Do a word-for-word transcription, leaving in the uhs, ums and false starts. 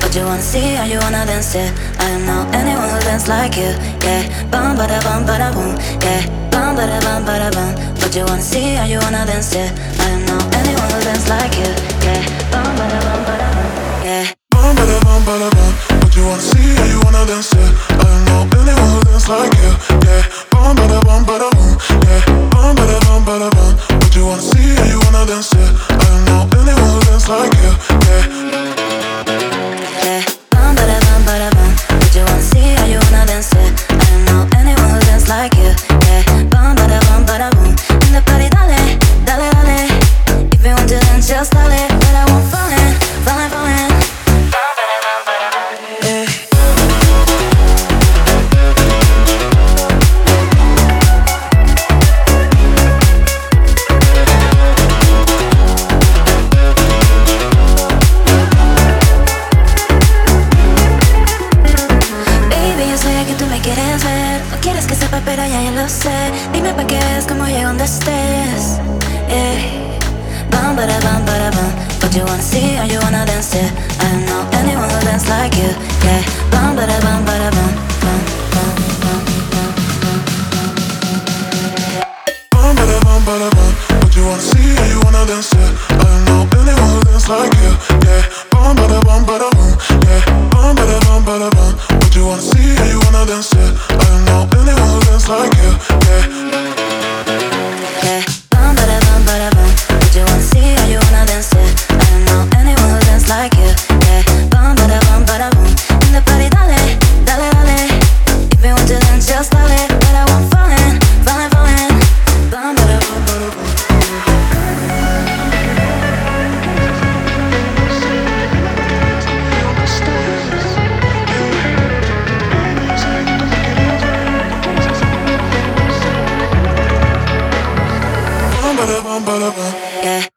But you wanna see how you wanna dance it. I don't know anyone who dance like you. Yeah, bum bada bum bada boom. Yeah, bum bada bum bada bum. But you wanna see how you wanna dance it. I don't know anyone who dance like you. Yeah, bum bada bum bada bum. Yeah, Bum bada bum bada bum. But you wanna see how you wanna dance it. I don't know anyone who dance like you. Yeah, bum bada bum bada boom. Yeah, bum bada bum bada bum. But you wanna see how you wanna dance it. I don't know anyone who dance like you. Yeah. yeah, bum bada bum bada bum. But you wanna see how you wanna dance it. I don't know anyone who dance like you. Yeah, bum bada bum bada boom. In the party, dale, dale, dale. If you want to dance, just dale. But I won't fall in, fall in, fall in. No quieres que sepa, pero ya yo lo sé. Dime pa' qué es, como llego donde estés. Eh. Bum bada bum bada bum. But you wanna see how you wanna dance it. I don't know anyone who dance like you. Yeah. Bum bada bum bada bum. Bum bum bum bum bum. Bum bada bum bada bum. But you wanna see how you wanna dance it. I don't know anyone who dance like you. Yeah. Bum bada bum bada boom. Yeah. Bum bada bum bada bum. But you wanna see how you wanna dance it. I don't know anyone who dance like you. Yeah. Yeah. Bum bada bum bada bum. But you wanna see how you wanna dance it. I don't know anyone who dance like you. Yeah. Bum bada bum bada boom. In the party, dale, dale, dale. If you want to dance, just dale. But I won't fall in, fall in, fall in. Bum bada bum bada bum. Bum bada bum bada bum. Yeah.